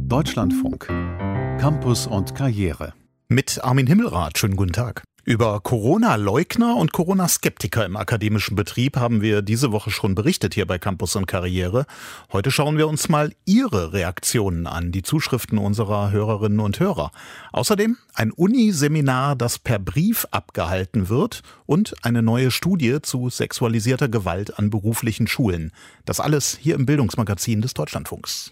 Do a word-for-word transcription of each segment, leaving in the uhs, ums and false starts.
Deutschlandfunk. Campus und Karriere. Mit Armin Himmelrath. Schönen guten Tag. Über Corona-Leugner und Corona-Skeptiker im akademischen Betrieb haben wir diese Woche schon berichtet hier bei Campus und Karriere. Heute schauen wir uns mal Ihre Reaktionen an, die Zuschriften unserer Hörerinnen und Hörer. Außerdem ein Uniseminar, das per Brief abgehalten wird, und eine neue Studie zu sexualisierter Gewalt an beruflichen Schulen. Das alles hier im Bildungsmagazin des Deutschlandfunks.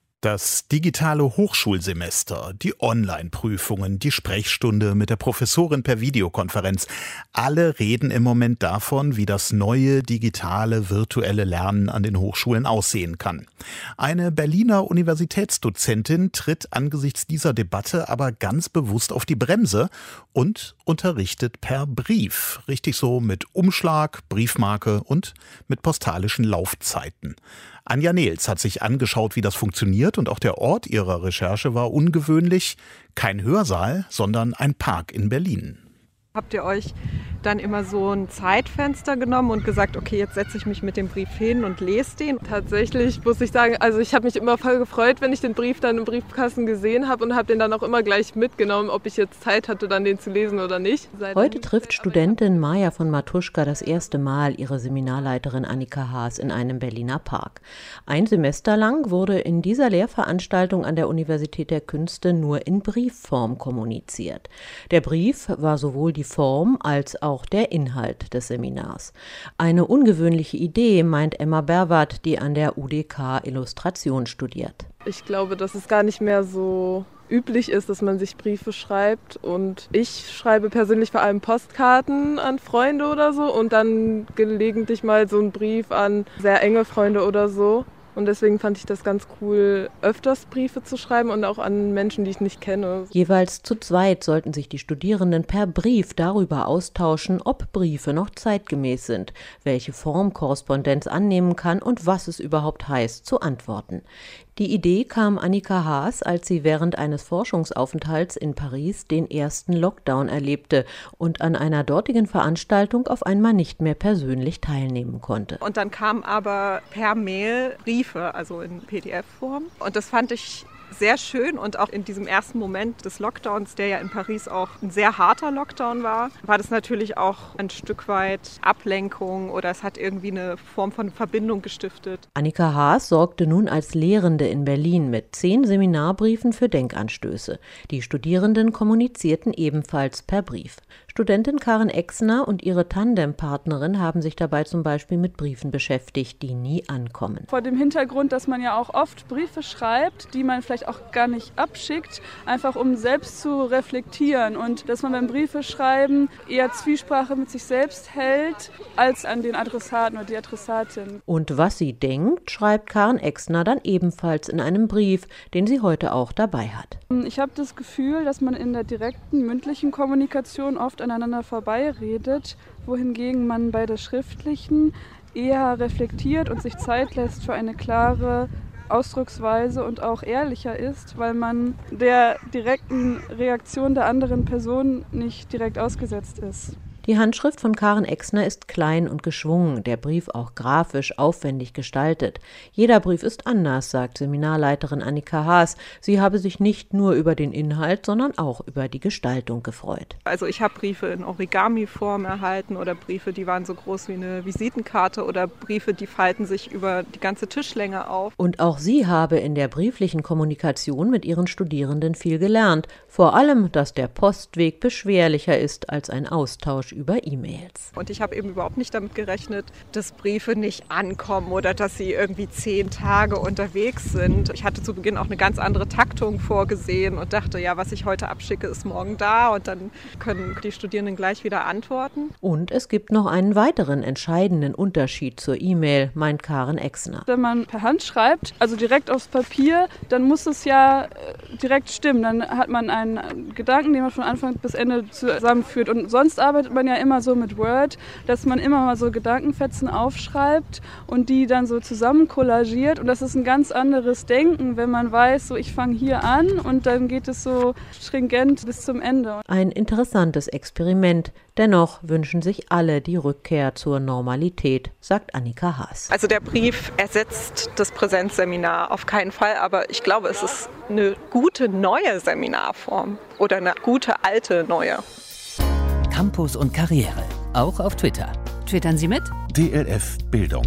Das digitale Hochschulsemester, die Online-Prüfungen, die Sprechstunde mit der Professorin per Videokonferenz. Alle reden im Moment davon, wie das neue digitale virtuelle Lernen an den Hochschulen aussehen kann. Eine Berliner Universitätsdozentin tritt angesichts dieser Debatte aber ganz bewusst auf die Bremse und unterrichtet per Brief. Richtig so mit Umschlag, Briefmarke und mit postalischen Laufzeiten. Anja Nehls hat sich angeschaut, wie das funktioniert, und auch der Ort ihrer Recherche war ungewöhnlich. Kein Hörsaal, sondern ein Park in Berlin. Habt ihr euch dann immer so ein Zeitfenster genommen und gesagt, okay, jetzt setze ich mich mit dem Brief hin und lese den? Tatsächlich muss ich sagen, also ich habe mich immer voll gefreut, wenn ich den Brief dann im Briefkasten gesehen habe, und habe den dann auch immer gleich mitgenommen, ob ich jetzt Zeit hatte, dann den zu lesen oder nicht. Heute trifft Studentin Maja von Matuschka das erste Mal ihre Seminarleiterin Annika Haas in einem Berliner Park. Ein Semester lang wurde in dieser Lehrveranstaltung an der Universität der Künste nur in Briefform kommuniziert. Der Brief war sowohl die Form als auch der Inhalt des Seminars. Eine ungewöhnliche Idee, meint Emma Berwart, die an der U D K Illustration studiert. Ich glaube, dass es gar nicht mehr so üblich ist, dass man sich Briefe schreibt, und ich schreibe persönlich vor allem Postkarten an Freunde oder so und dann gelegentlich mal so einen Brief an sehr enge Freunde oder so. Und deswegen fand ich das ganz cool, öfters Briefe zu schreiben und auch an Menschen, die ich nicht kenne. Jeweils zu zweit sollten sich die Studierenden per Brief darüber austauschen, ob Briefe noch zeitgemäß sind, welche Form Korrespondenz annehmen kann und was es überhaupt heißt, zu antworten. Die Idee kam Annika Haas, als sie während eines Forschungsaufenthalts in Paris den ersten Lockdown erlebte und an einer dortigen Veranstaltung auf einmal nicht mehr persönlich teilnehmen konnte. Und dann kamen aber per Mail Briefe, also in P D F-Form. Und das fand ich sehr schön, und auch in diesem ersten Moment des Lockdowns, der ja in Paris auch ein sehr harter Lockdown war, war das natürlich auch ein Stück weit Ablenkung, oder es hat irgendwie eine Form von Verbindung gestiftet. Annika Haas sorgte nun als Lehrende in Berlin mit zehn Seminarbriefen für Denkanstöße. Die Studierenden kommunizierten ebenfalls per Brief. Studentin Karen Exner und ihre Tandempartnerin haben sich dabei zum Beispiel mit Briefen beschäftigt, die nie ankommen. Vor dem Hintergrund, dass man ja auch oft Briefe schreibt, die man vielleicht auch gar nicht abschickt, einfach um selbst zu reflektieren, und dass man beim Briefe schreiben eher Zwiesprache mit sich selbst hält, als an den Adressaten oder die Adressatin. Und was sie denkt, schreibt Karen Exner dann ebenfalls in einem Brief, den sie heute auch dabei hat. Ich habe das Gefühl, dass man in der direkten mündlichen Kommunikation oft aneinander vorbeiredet, wohingegen man bei der schriftlichen eher reflektiert und sich Zeit lässt für eine klare Ausdrucksweise und auch ehrlicher ist, weil man der direkten Reaktion der anderen Person nicht direkt ausgesetzt ist. Die Handschrift von Karen Exner ist klein und geschwungen, der Brief auch grafisch aufwendig gestaltet. Jeder Brief ist anders, sagt Seminarleiterin Annika Haas. Sie habe sich nicht nur über den Inhalt, sondern auch über die Gestaltung gefreut. Also ich habe Briefe in Origami-Form erhalten, oder Briefe, die waren so groß wie eine Visitenkarte, oder Briefe, die falten sich über die ganze Tischlänge auf. Und auch sie habe in der brieflichen Kommunikation mit ihren Studierenden viel gelernt. Vor allem, dass der Postweg beschwerlicher ist als ein Austausch über E-Mails. Und ich habe eben überhaupt nicht damit gerechnet, dass Briefe nicht ankommen oder dass sie irgendwie zehn Tage unterwegs sind. Ich hatte zu Beginn auch eine ganz andere Taktung vorgesehen und dachte, ja, was ich heute abschicke, ist morgen da, und dann können die Studierenden gleich wieder antworten. Und es gibt noch einen weiteren entscheidenden Unterschied zur E-Mail, meint Karen Exner. Wenn man per Hand schreibt, also direkt aufs Papier, dann muss es ja direkt stimmen. Dann hat man einen Gedanken, den man von Anfang bis Ende zusammenführt, und sonst arbeitet man man ja immer so mit Word, dass man immer mal so Gedankenfetzen aufschreibt und die dann so zusammen kollagiert. Und das ist ein ganz anderes Denken, wenn man weiß, so ich fange hier an und dann geht es so stringent bis zum Ende. Ein interessantes Experiment. Dennoch wünschen sich alle die Rückkehr zur Normalität, sagt Annika Haas. Also der Brief ersetzt das Präsenzseminar auf keinen Fall, aber ich glaube, es ist eine gute neue Seminarform oder eine gute alte neue. Campus und Karriere, auch auf Twitter. Twittern Sie mit? D L F Bildung.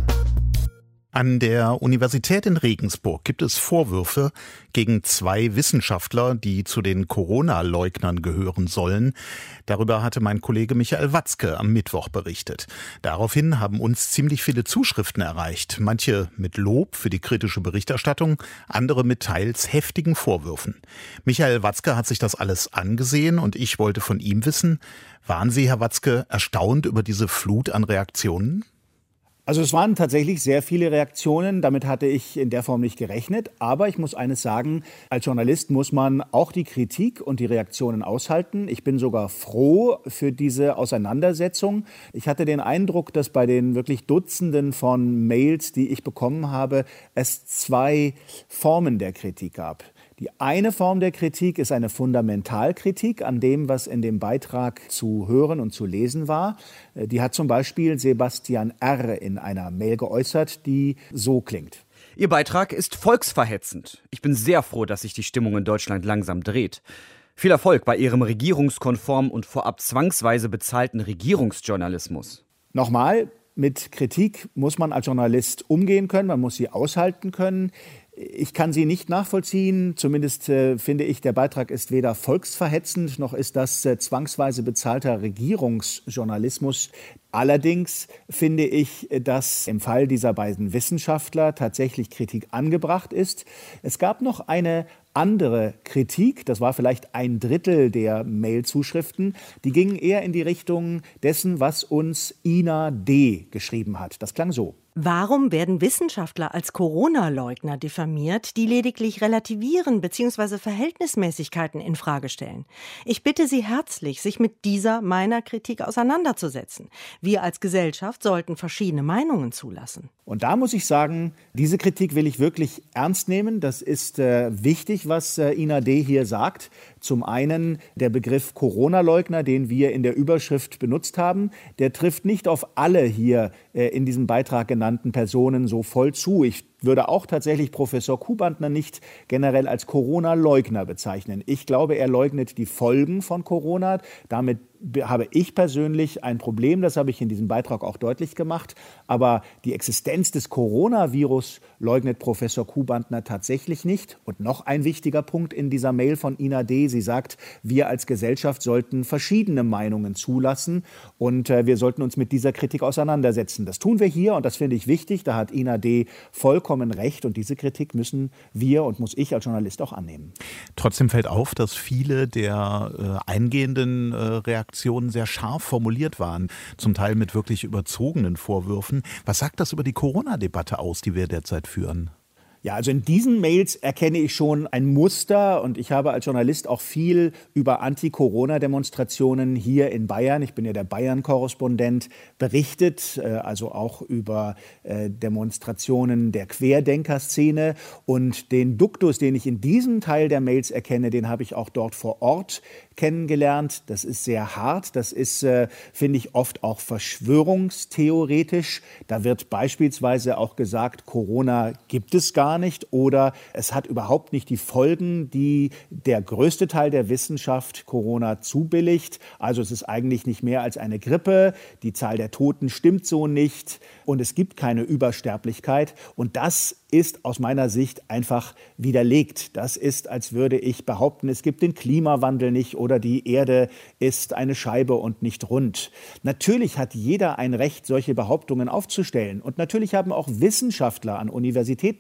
An der Universität in Regensburg gibt es Vorwürfe gegen zwei Wissenschaftler, die zu den Corona-Leugnern gehören sollen. Darüber hatte mein Kollege Michael Watzke am Mittwoch berichtet. Daraufhin haben uns ziemlich viele Zuschriften erreicht. Manche mit Lob für die kritische Berichterstattung, andere mit teils heftigen Vorwürfen. Michael Watzke hat sich das alles angesehen und ich wollte von ihm wissen, waren Sie, Herr Watzke, erstaunt über diese Flut an Reaktionen? Also es waren tatsächlich sehr viele Reaktionen, damit hatte ich in der Form nicht gerechnet. Aber ich muss eines sagen, als Journalist muss man auch die Kritik und die Reaktionen aushalten. Ich bin sogar froh für diese Auseinandersetzung. Ich hatte den Eindruck, dass bei den wirklich Dutzenden von Mails, die ich bekommen habe, es zwei Formen der Kritik gab. Die eine Form der Kritik ist eine Fundamentalkritik an dem, was in dem Beitrag zu hören und zu lesen war. Die hat zum Beispiel Sebastian R. in einer Mail geäußert, die so klingt. Ihr Beitrag ist volksverhetzend. Ich bin sehr froh, dass sich die Stimmung in Deutschland langsam dreht. Viel Erfolg bei Ihrem regierungskonform und vorab zwangsweise bezahlten Regierungsjournalismus. Nochmal, mit Kritik muss man als Journalist umgehen können, man muss sie aushalten können. Ich kann sie nicht nachvollziehen, zumindest äh, finde ich, der Beitrag ist weder volksverhetzend, noch ist das äh, zwangsweise bezahlter Regierungsjournalismus. Allerdings finde ich, dass im Fall dieser beiden Wissenschaftler tatsächlich Kritik angebracht ist. Es gab noch eine andere Kritik, das war vielleicht ein Drittel der Mailzuschriften, die gingen eher in die Richtung dessen, was uns Ina D. geschrieben hat. Das klang so. Warum werden Wissenschaftler als Corona-Leugner diffamiert, die lediglich relativieren bzw. Verhältnismäßigkeiten in Frage stellen? Ich bitte Sie herzlich, sich mit dieser meiner Kritik auseinanderzusetzen. Wir als Gesellschaft sollten verschiedene Meinungen zulassen. Und da muss ich sagen, diese Kritik will ich wirklich ernst nehmen. Das ist äh, wichtig, was äh, Ina D. hier sagt. Zum einen der Begriff Corona-Leugner, den wir in der Überschrift benutzt haben, der trifft nicht auf alle hier äh, in diesem Beitrag genannten Personen so voll zu. Ich würde auch tatsächlich Professor Kubantner nicht generell als Corona-Leugner bezeichnen. Ich glaube, er leugnet die Folgen von Corona. Damit habe ich persönlich ein Problem, das habe ich in diesem Beitrag auch deutlich gemacht. Aber die Existenz des Coronavirus leugnet Professor Kubantner tatsächlich nicht. Und noch ein wichtiger Punkt in dieser Mail von Ina D. Sie sagt, wir als Gesellschaft sollten verschiedene Meinungen zulassen und äh, wir sollten uns mit dieser Kritik auseinandersetzen. Das tun wir hier und das finde ich wichtig. Da hat Ina D. vollkommen recht und diese Kritik müssen wir und muss ich als Journalist auch annehmen. Trotzdem fällt auf, dass viele der äh, eingehenden äh, Reaktionen sehr scharf formuliert waren, zum Teil mit wirklich überzogenen Vorwürfen. Was sagt das über die Corona-Debatte aus, die wir derzeit führen? Ja, also in diesen Mails erkenne ich schon ein Muster und ich habe als Journalist auch viel über Anti-Corona-Demonstrationen hier in Bayern, ich bin ja der Bayern-Korrespondent, berichtet, also auch über Demonstrationen der Querdenker-Szene und den Duktus, den ich in diesem Teil der Mails erkenne, den habe ich auch dort vor Ort kennengelernt. Das ist sehr hart, das ist, finde ich, oft auch verschwörungstheoretisch. Da wird beispielsweise auch gesagt, Corona gibt es gar nicht oder es hat überhaupt nicht die Folgen, die der größte Teil der Wissenschaft Corona zubilligt. Also es ist eigentlich nicht mehr als eine Grippe, die Zahl der Toten stimmt so nicht und es gibt keine Übersterblichkeit. Und das ist aus meiner Sicht einfach widerlegt. Das ist, als würde ich behaupten, es gibt den Klimawandel nicht oder die Erde ist eine Scheibe und nicht rund. Natürlich hat jeder ein Recht, solche Behauptungen aufzustellen. Und natürlich haben auch Wissenschaftler an Universitäten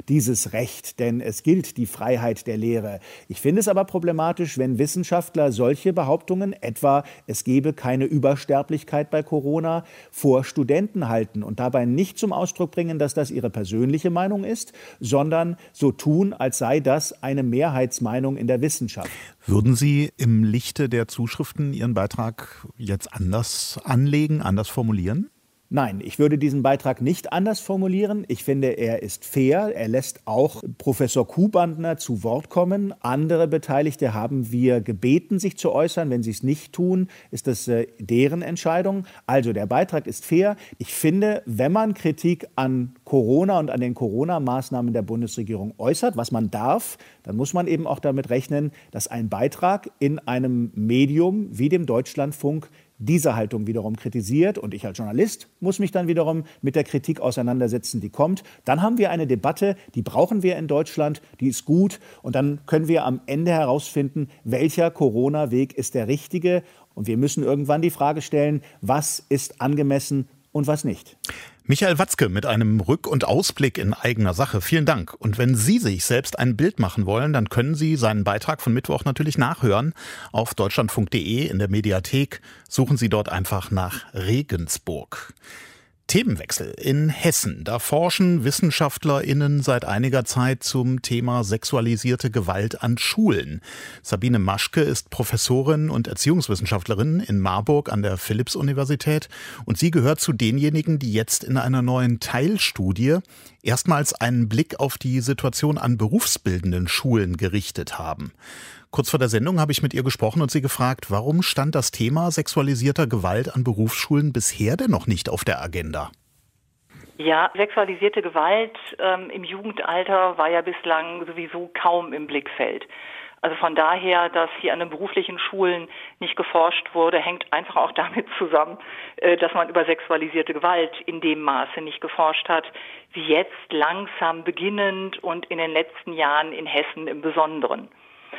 dieses Recht, denn es gilt die Freiheit der Lehre. Ich finde es aber problematisch, wenn Wissenschaftler solche Behauptungen, etwa es gebe keine Übersterblichkeit bei Corona, vor Studenten halten und dabei nicht zum Ausdruck bringen, dass das ihre persönliche Meinung ist, sondern so tun, als sei das eine Mehrheitsmeinung in der Wissenschaft. Würden Sie im Lichte der Zuschriften Ihren Beitrag jetzt anders anlegen, anders formulieren? Nein, ich würde diesen Beitrag nicht anders formulieren. Ich finde, er ist fair. Er lässt auch Professor Kuhbandner zu Wort kommen. Andere Beteiligte haben wir gebeten, sich zu äußern. Wenn sie es nicht tun, ist das äh, deren Entscheidung. Also der Beitrag ist fair. Ich finde, wenn man Kritik an Corona und an den Corona-Maßnahmen der Bundesregierung äußert, was man darf, dann muss man eben auch damit rechnen, dass ein Beitrag in einem Medium wie dem Deutschlandfunk diese Haltung wiederum kritisiert und ich als Journalist muss mich dann wiederum mit der Kritik auseinandersetzen, die kommt. Dann haben wir eine Debatte, die brauchen wir in Deutschland, die ist gut und dann können wir am Ende herausfinden, welcher Corona-Weg ist der richtige und wir müssen irgendwann die Frage stellen, was ist angemessen und was nicht. Michael Watzke mit einem Rück- und Ausblick in eigener Sache. Vielen Dank. Und wenn Sie sich selbst ein Bild machen wollen, dann können Sie seinen Beitrag von Mittwoch natürlich nachhören auf deutschlandfunk punkt de in der Mediathek. Suchen Sie dort einfach nach Regensburg. Themenwechsel in Hessen. Da forschen WissenschaftlerInnen seit einiger Zeit zum Thema sexualisierte Gewalt an Schulen. Sabine Maschke ist Professorin und Erziehungswissenschaftlerin in Marburg an der Philipps-Universität und sie gehört zu denjenigen, die jetzt in einer neuen Teilstudie erstmals einen Blick auf die Situation an berufsbildenden Schulen gerichtet haben. Kurz vor der Sendung habe ich mit ihr gesprochen und sie gefragt, warum stand das Thema sexualisierter Gewalt an Berufsschulen bisher denn noch nicht auf der Agenda? Ja, sexualisierte Gewalt ähm, im Jugendalter war ja bislang sowieso kaum im Blickfeld. Also von daher, dass hier an den beruflichen Schulen nicht geforscht wurde, hängt einfach auch damit zusammen, äh, dass man über sexualisierte Gewalt in dem Maße nicht geforscht hat, wie jetzt langsam beginnend und in den letzten Jahren in Hessen im Besonderen.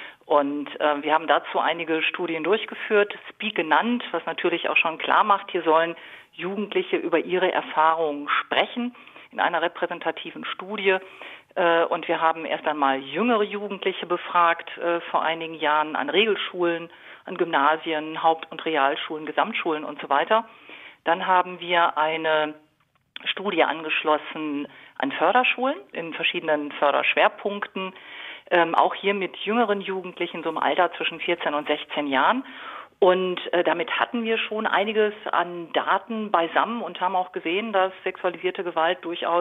Und äh, wir haben dazu einige Studien durchgeführt, Speak genannt, was natürlich auch schon klar macht, hier sollen Jugendliche über ihre Erfahrungen sprechen in einer repräsentativen Studie. Äh, und wir haben erst einmal jüngere Jugendliche befragt, äh, vor einigen Jahren an Regelschulen, an Gymnasien, Haupt- und Realschulen, Gesamtschulen und so weiter. Dann haben wir eine Studie angeschlossen an Förderschulen in verschiedenen Förderschwerpunkten. Ähm, auch hier mit jüngeren Jugendlichen, so im Alter zwischen vierzehn und sechzehn Jahren. Und äh, damit hatten wir schon einiges an Daten beisammen und haben auch gesehen, dass sexualisierte Gewalt durchaus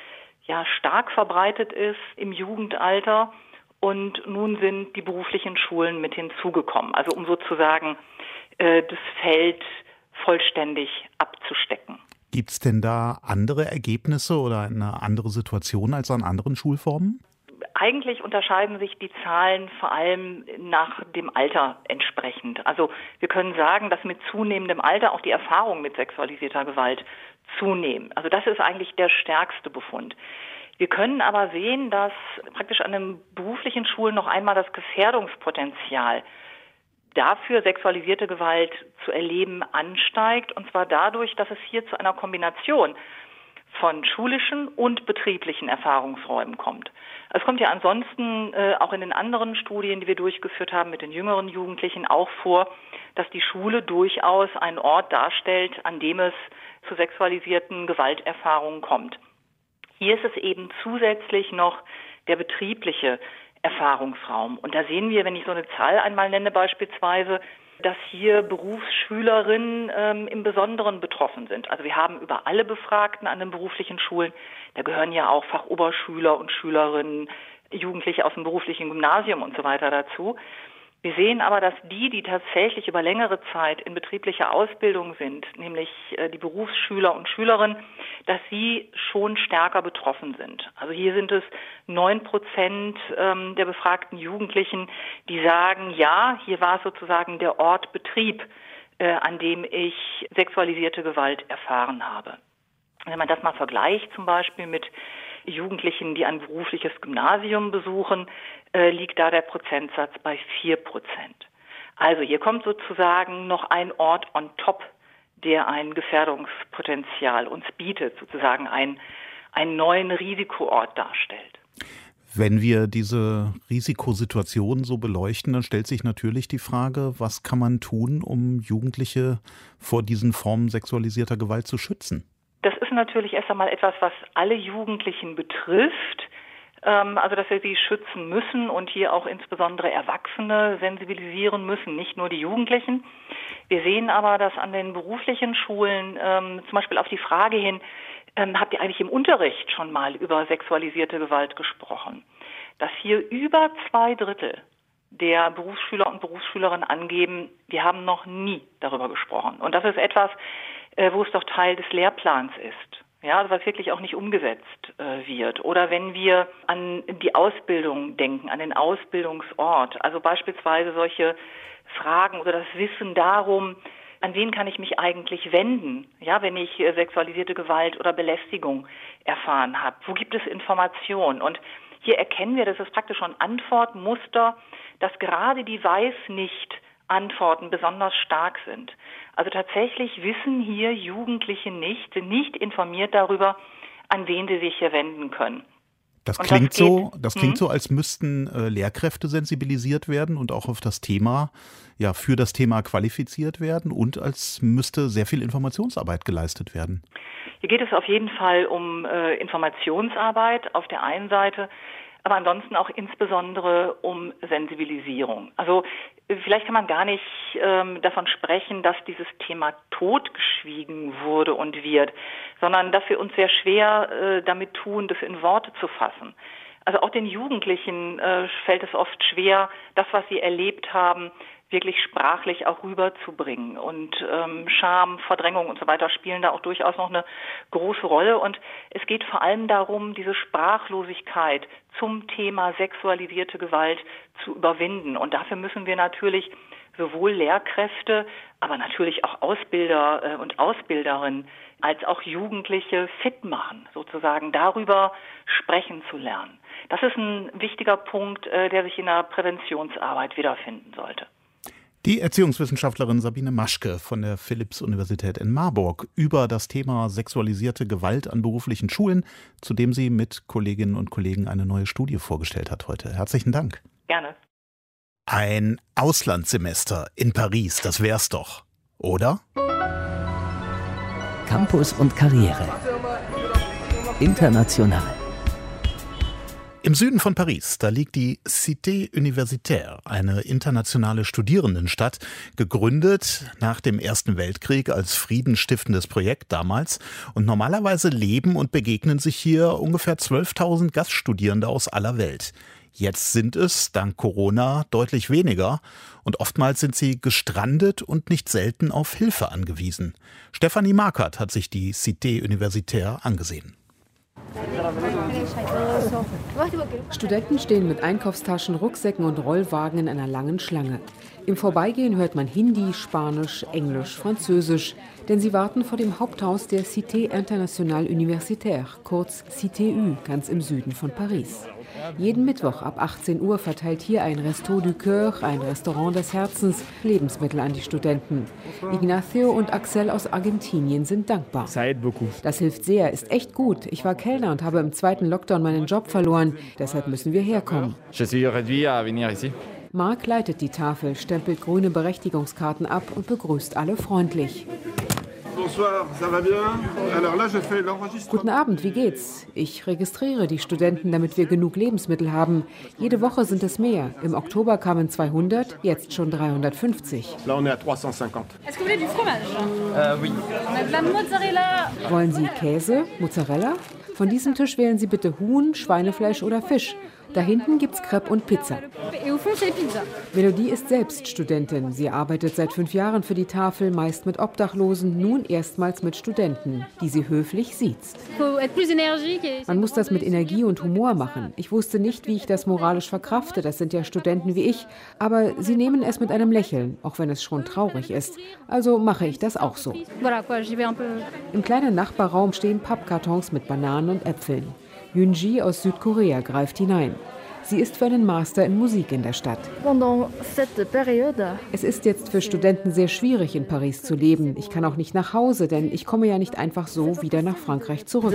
ja stark verbreitet ist im Jugendalter. Und nun sind die beruflichen Schulen mit hinzugekommen. Also um sozusagen äh, das Feld vollständig abzustecken. Gibt es denn da andere Ergebnisse oder eine andere Situation als an anderen Schulformen? Eigentlich unterscheiden sich die Zahlen vor allem nach dem Alter entsprechend. Also wir können sagen, dass mit zunehmendem Alter auch die Erfahrungen mit sexualisierter Gewalt zunehmen. Also das ist eigentlich der stärkste Befund. Wir können aber sehen, dass praktisch an den beruflichen Schulen noch einmal das Gefährdungspotenzial dafür, sexualisierte Gewalt zu erleben, ansteigt. Und zwar dadurch, dass es hier zu einer Kombination von schulischen und betrieblichen Erfahrungsräumen kommt. Es kommt ja ansonsten äh, auch in den anderen Studien, die wir durchgeführt haben mit den jüngeren Jugendlichen, auch vor, dass die Schule durchaus einen Ort darstellt, an dem es zu sexualisierten Gewalterfahrungen kommt. Hier ist es eben zusätzlich noch der betriebliche Erfahrungsraum. Und da sehen wir, wenn ich so eine Zahl einmal nenne beispielsweise, dass hier Berufsschülerinnen ähm, im Besonderen betroffen sind. Also wir haben über alle Befragten an den beruflichen Schulen, da gehören ja auch Fachoberschüler und Schülerinnen, Jugendliche aus dem beruflichen Gymnasium und so weiter dazu. Wir sehen aber, dass die, die tatsächlich über längere Zeit in betrieblicher Ausbildung sind, nämlich äh, die Berufsschüler und Schülerinnen, dass sie schon stärker betroffen sind. Also hier sind es neun Prozent ähm, der befragten Jugendlichen, die sagen, ja, hier war es sozusagen der Ort Betrieb, äh, an dem ich sexualisierte Gewalt erfahren habe. Wenn man das mal vergleicht, zum Beispiel mit Jugendlichen, die ein berufliches Gymnasium besuchen, äh, liegt da der Prozentsatz bei vier Prozent. Also hier kommt sozusagen noch ein Ort on top, der ein Gefährdungspotenzial uns bietet, sozusagen ein, einen neuen Risikoort darstellt. Wenn wir diese Risikosituation so beleuchten, dann stellt sich natürlich die Frage, was kann man tun, um Jugendliche vor diesen Formen sexualisierter Gewalt zu schützen? Das ist natürlich erst einmal etwas, was alle Jugendlichen betrifft. Also, dass wir sie schützen müssen und hier auch insbesondere Erwachsene sensibilisieren müssen, nicht nur die Jugendlichen. Wir sehen aber, dass an den beruflichen Schulen ähm, zum Beispiel auf die Frage hin, ähm, habt ihr eigentlich im Unterricht schon mal über sexualisierte Gewalt gesprochen? Dass hier über zwei Drittel der Berufsschüler und Berufsschülerinnen angeben, wir haben noch nie darüber gesprochen. Und das ist etwas, äh, wo es doch Teil des Lehrplans ist. Ja, also was wirklich auch nicht umgesetzt äh, wird. Oder wenn wir an die Ausbildung denken, an den Ausbildungsort, also beispielsweise solche Fragen oder das Wissen darum, an wen kann ich mich eigentlich wenden, ja, wenn ich äh, sexualisierte Gewalt oder Belästigung erfahren habe. Wo gibt es Informationen? Und hier erkennen wir, das ist praktisch schon Antwortmuster, dass gerade die Weiß-nicht-Antworten besonders stark sind. Also tatsächlich wissen hier Jugendliche nicht, sind nicht informiert darüber, an wen sie sich hier wenden können. Das klingt das so, das klingt hm? so, als müssten äh, Lehrkräfte sensibilisiert werden und auch auf das Thema, ja, für das Thema qualifiziert werden und als müsste sehr viel Informationsarbeit geleistet werden. Hier geht es auf jeden Fall um äh, Informationsarbeit auf der einen Seite, aber ansonsten auch insbesondere um Sensibilisierung. Also vielleicht kann man gar nicht ähm, davon sprechen, dass dieses Thema totgeschwiegen wurde und wird, sondern dass wir uns sehr schwer äh, damit tun, das in Worte zu fassen. Also auch den Jugendlichen äh, fällt es oft schwer, das, was sie erlebt haben, wirklich sprachlich auch rüberzubringen. Und ähm, Scham, Verdrängung und so weiter spielen da auch durchaus noch eine große Rolle. Und es geht vor allem darum, diese Sprachlosigkeit zum Thema sexualisierte Gewalt zu überwinden. Und dafür müssen wir natürlich sowohl Lehrkräfte, aber natürlich auch Ausbilder äh, und Ausbilderinnen als auch Jugendliche fit machen, sozusagen darüber sprechen zu lernen. Das ist ein wichtiger Punkt, äh, der sich in der Präventionsarbeit wiederfinden sollte. Die Erziehungswissenschaftlerin Sabine Maschke von der Philipps-Universität in Marburg über das Thema sexualisierte Gewalt an beruflichen Schulen, zu dem sie mit Kolleginnen und Kollegen eine neue Studie vorgestellt hat heute. Herzlichen Dank. Gerne. Ein Auslandssemester in Paris, das wär's doch, oder? Campus und Karriere. International. Im Süden von Paris, da liegt die Cité Universitaire, eine internationale Studierendenstadt, gegründet nach dem Ersten Weltkrieg als friedensstiftendes Projekt damals. Und normalerweise leben und begegnen sich hier ungefähr zwölftausend Gaststudierende aus aller Welt. Jetzt sind es, dank Corona, deutlich weniger und oftmals sind sie gestrandet und nicht selten auf Hilfe angewiesen. Stefanie Markert hat sich die Cité Universitaire angesehen. Studenten stehen mit Einkaufstaschen, Rucksäcken und Rollwagen in einer langen Schlange. Im Vorbeigehen hört man Hindi, Spanisch, Englisch, Französisch, denn sie warten vor dem Haupthaus der Cité Internationale Universitaire, kurz C T U, ganz im Süden von Paris. Jeden Mittwoch ab achtzehn Uhr verteilt hier ein Resto du Cœur, ein Restaurant des Herzens, Lebensmittel an die Studenten. Ignacio und Axel aus Argentinien sind dankbar. Das hilft sehr, ist echt gut. Ich war Kellner und habe im zweiten Lockdown meinen Job verloren. Deshalb müssen wir herkommen. Marc leitet die Tafel, stempelt grüne Berechtigungskarten ab und begrüßt alle freundlich. Guten Abend, wie geht's? Ich registriere die Studenten, damit wir genug Lebensmittel haben. Jede Woche sind es mehr. Im Oktober kamen zweihundert, jetzt schon dreihundertfünfzig. Wollen Sie Käse, Mozzarella? Von diesem Tisch wählen Sie bitte Huhn, Schweinefleisch oder Fisch. Da hinten gibt's Crepe und Pizza. Melodie ist selbst Studentin. Sie arbeitet seit fünf Jahren für die Tafel, meist mit Obdachlosen, nun erstmals mit Studenten, die sie höflich siezt. Man muss das mit Energie und Humor machen. Ich wusste nicht, wie ich das moralisch verkrafte. Das sind ja Studenten wie ich. Aber sie nehmen es mit einem Lächeln, auch wenn es schon traurig ist. Also mache ich das auch so. Im kleinen Nachbarraum stehen Pappkartons mit Bananen und Äpfeln. Yoonji aus Südkorea greift hinein. Sie ist für einen Master in Musik in der Stadt. Es ist jetzt für Studenten sehr schwierig, in Paris zu leben. Ich kann auch nicht nach Hause, denn ich komme ja nicht einfach so wieder nach Frankreich zurück.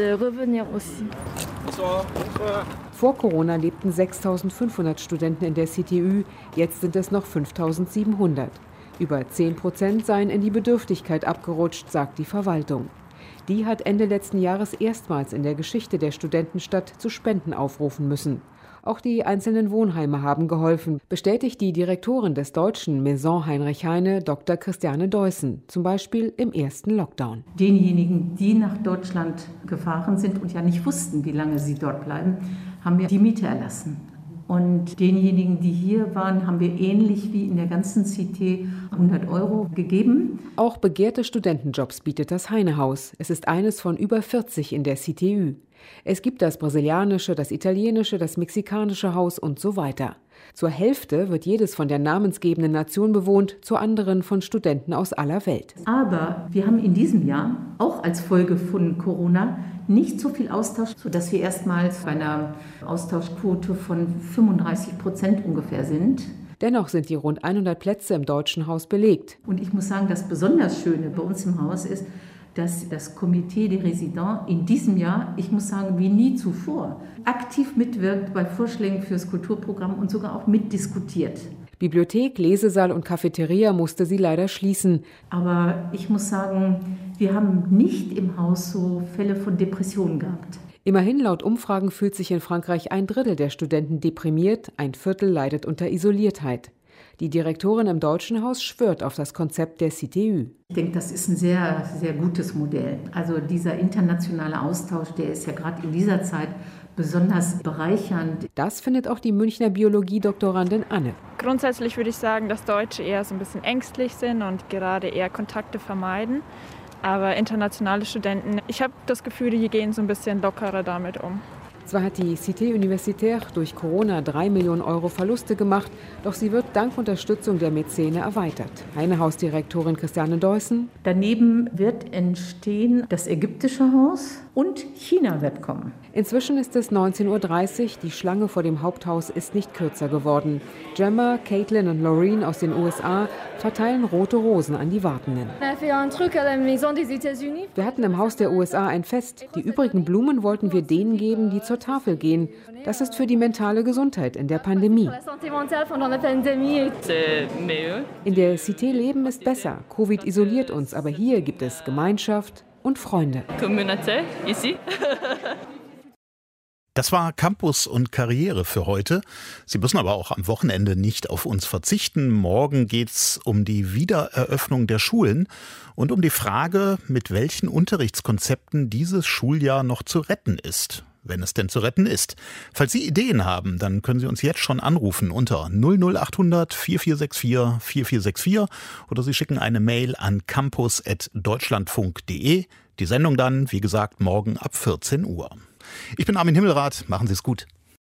Vor Corona lebten sechstausendfünfhundert Studenten in der C T Ü, jetzt sind es noch fünftausendsiebenhundert. Über zehn Prozent seien in die Bedürftigkeit abgerutscht, sagt die Verwaltung. Die hat Ende letzten Jahres erstmals in der Geschichte der Studentenstadt zu Spenden aufrufen müssen. Auch die einzelnen Wohnheime haben geholfen, bestätigt die Direktorin des deutschen Maison Heinrich Heine, Doktor Christiane Deussen, zum Beispiel im ersten Lockdown. Denjenigen, die nach Deutschland gefahren sind und ja nicht wussten, wie lange sie dort bleiben, haben wir die Miete erlassen. Und denjenigen, die hier waren, haben wir ähnlich wie in der ganzen C T hundert Euro gegeben. Auch begehrte Studentenjobs bietet das Heine-Haus. Es ist eines von über vierzig in der C T Ü. Es gibt das brasilianische, das italienische, das mexikanische Haus und so weiter. Zur Hälfte wird jedes von der namensgebenden Nation bewohnt, zur anderen von Studenten aus aller Welt. Aber wir haben in diesem Jahr, auch als Folge von Corona, nicht so viel Austausch, sodass wir erstmals bei einer Austauschquote von fünfunddreißig Prozent ungefähr sind. Dennoch sind die rund hundert Plätze im Deutschen Haus belegt. Und ich muss sagen, das besonders Schöne bei uns im Haus ist, dass das Comité des Résidents in diesem Jahr, ich muss sagen, wie nie zuvor, aktiv mitwirkt bei Vorschlägen für das Kulturprogramm und sogar auch mitdiskutiert. Bibliothek, Lesesaal und Cafeteria musste sie leider schließen. Aber ich muss sagen, wir haben nicht im Haus so Fälle von Depressionen gehabt. Immerhin, laut Umfragen fühlt sich in Frankreich ein Drittel der Studenten deprimiert, ein Viertel leidet unter Isoliertheit. Die Direktorin im Deutschen Haus schwört auf das Konzept der C T Ü. Ich denke, das ist ein sehr, sehr gutes Modell. Also dieser internationale Austausch, der ist ja gerade in dieser Zeit besonders bereichernd. Das findet auch die Münchner Biologie-Doktorandin Anne. Grundsätzlich würde ich sagen, dass Deutsche eher so ein bisschen ängstlich sind und gerade eher Kontakte vermeiden. Aber internationale Studenten, ich habe das Gefühl, die gehen so ein bisschen lockerer damit um. Zwar hat die Cité Universitaire durch Corona drei Millionen Euro Verluste gemacht, doch sie wird dank Unterstützung der Mäzene erweitert. Heine-Hausdirektorin Christiane Deussen. Daneben wird entstehen das ägyptische Haus und China wird kommen. Inzwischen ist es neunzehn Uhr dreißig, die Schlange vor dem Haupthaus ist nicht kürzer geworden. Gemma, Caitlin und Loreen aus den U S A verteilen rote Rosen an die Wartenden. Wir hatten im Haus der U S A ein Fest. Die übrigen Blumen wollten wir denen geben, die zur Tafel gehen. Das ist für die mentale Gesundheit in der Pandemie. In der Cité leben ist besser. Covid isoliert uns, aber hier gibt es Gemeinschaft und Freunde. Das war Campus und Karriere für heute. Sie müssen aber auch am Wochenende nicht auf uns verzichten. Morgen geht's um die Wiedereröffnung der Schulen und um die Frage, mit welchen Unterrichtskonzepten dieses Schuljahr noch zu retten ist. Wenn es denn zu retten ist. Falls Sie Ideen haben, dann können Sie uns jetzt schon anrufen unter null null acht hundert vier vier sechs vier vier vier sechs vier oder Sie schicken eine Mail an campus at deutschlandfunk punkt de. Die Sendung dann, wie gesagt, morgen ab vierzehn Uhr. Ich bin Armin Himmelrath, machen Sie es gut.